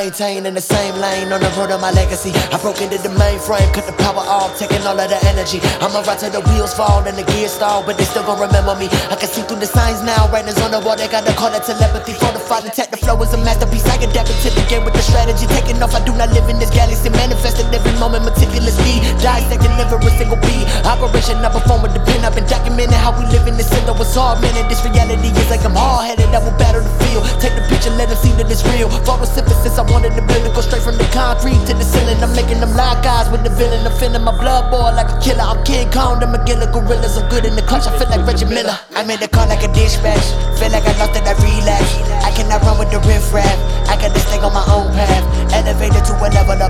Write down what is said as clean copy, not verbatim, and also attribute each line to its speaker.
Speaker 1: maintain in the same lane on the road of my legacy. I broke into the mainframe, cut the power off, taking all of the energy. I'ma ride till the wheels fall and the gears stall, but they still gon' remember me. I can see through the signs now, writings on the wall, they gotta call it telepathy. Fortified, attack, the flow is a masterpiece. I adapt to the game with the strategy. Taking off, I do not live in this galaxy. Manifesting every moment meticulously. Dissecting every single beat. Operation I perform with the pen. I've been documenting how we live in this center. What's all minute, this reality is like I'm hard-headed. I will battle the field. Take the picture, let them see that it's real. Photosynthesis, I wanted the building, go straight from the concrete to the ceiling. I'm making them lock eyes with the villain. I'm feeling my blood boil like a killer. I'm King Kong, the McGilla gorillas. I'm good in the clutch, I feel like Reggie Miller. I'm in the car like a dispatch. Feel like I lost it, I relapse. I cannot run with the riff-raff. I got this thing on my own path. Elevated to a level up